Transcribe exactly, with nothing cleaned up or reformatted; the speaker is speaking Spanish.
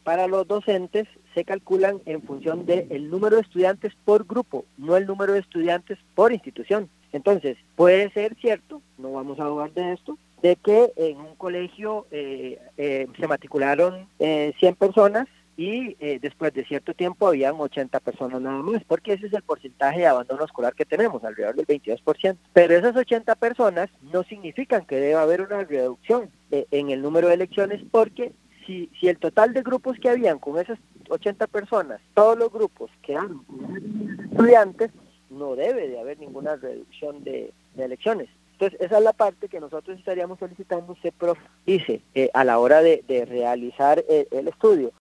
para los docentes se calculan en función del número de estudiantes por grupo, no el número de estudiantes por institución. Entonces, puede ser cierto, no vamos a dudar de esto, de que en un colegio eh, eh, se matricularon eh, cien personas y eh, después de cierto tiempo habían ochenta personas nada más, porque ese es el porcentaje de abandono escolar que tenemos, alrededor del veintidós por ciento. Pero esas ochenta personas no significan que deba haber una reducción eh, en el número de lecciones, porque si, si el total de grupos que habían con esas ochenta personas, todos los grupos quedaron con estudiantes, no debe de haber ninguna reducción de, de lecciones. Entonces, esa es la parte que nosotros estaríamos solicitando se profundice eh, a la hora de, de realizar eh, el estudio.